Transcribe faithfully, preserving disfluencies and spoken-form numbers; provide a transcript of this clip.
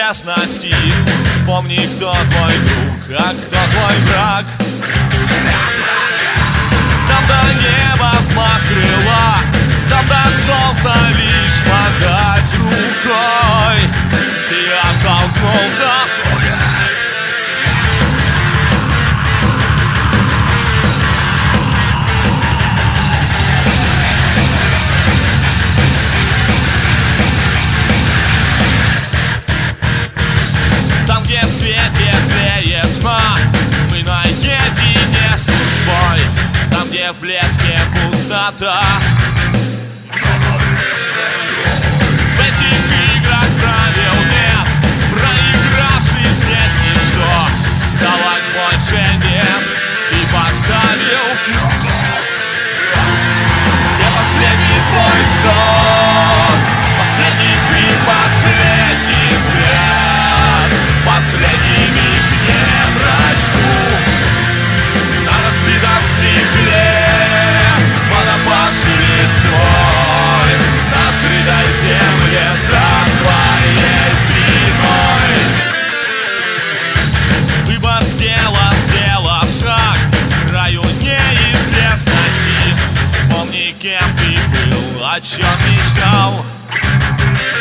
неизвестности. Вспомни, кто твой друг, а кто твой враг. Там до неба взмах крыла, там до солнца лишь подать рукой. Ты оттолкнулся. Там, где в свете греет тьма, мы наедине с судьбой. Там, где в блеске пустота, в этих играх правил нет, проигравший здесь ничто. Вдалак больше нет, ты поставил. Где последний твой стон, последний крик, последний взгляд, последний миг не прочту на разбитом стекле, под опавшей листвой, на открытой земле за твоей спиной. Выбор сделан, сделав шаг к краю неизвестности. Вспомни, кем ты был, о чем мечтал.